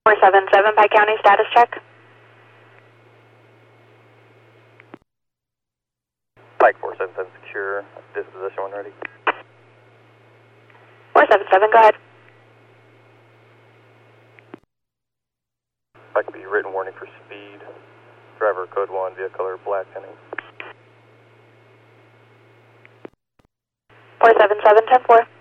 477 Pike County, status check. Pike 477 secure, disposition when ready. 477, go ahead. Pike be written warning for speed. Driver code 1 via color black heading. 477, 10-4.